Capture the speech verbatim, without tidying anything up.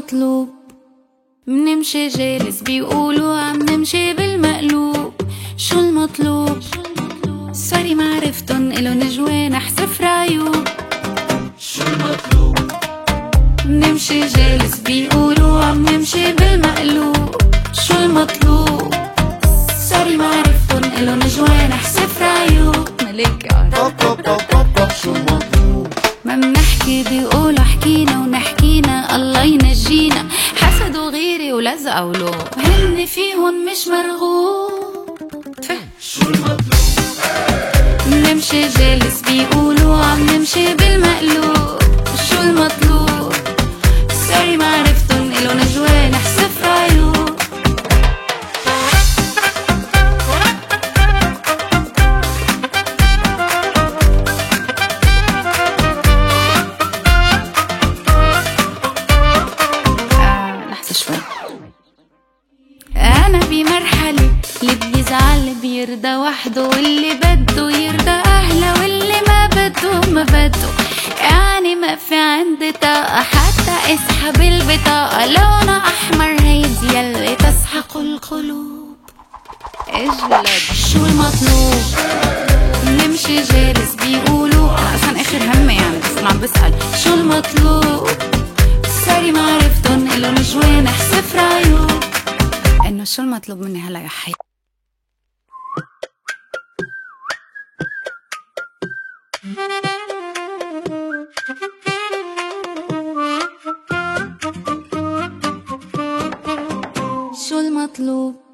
المطلوب؟ منمشي جالس بيقولوا عم نمشي بالمقلوب. شو المطلوب؟ سوري معرفتن إلو نجوانح صفر عيوب. شو المطلوب؟ منمشي جالس بيقولوا عم نمشي بالمقلوب. شو المطلوب؟ سوري معرفتن إلو نجوانح صفر عيوب. ملك يا رب. شو المطلوب؟ ما منحكي بيقولوا حكينا ونحكينا الله ينجينا. حسدوا غيري ولزقوا له هن فيهن مش مرغوب. شو المطلوب؟ منمشي جالس بيقولوا عم نمشي بالمقلوب. شو المطلوب؟ سوري معرفتن إلو نجوانح صفر عيوب. أنا بمرحلة اللي بيزعل بيرضى وحده، واللي بده يرضى أهله، واللي ما بده ما بده. يعني ما في عندي طاقة حتى اسحب البطاقة. لونها أحمر هيدي يلي تسحق القلوب. اجلد. شو المطلوب؟ نمشي جالس بيقولوا عشان آخر همي يعني، بس أنا عم بسأل شو المطلوب؟ سوري معرفتن إلو نجوانح صفر عيوب. إنه شو المطلوب مني هلا يا حي؟ شو المطلوب؟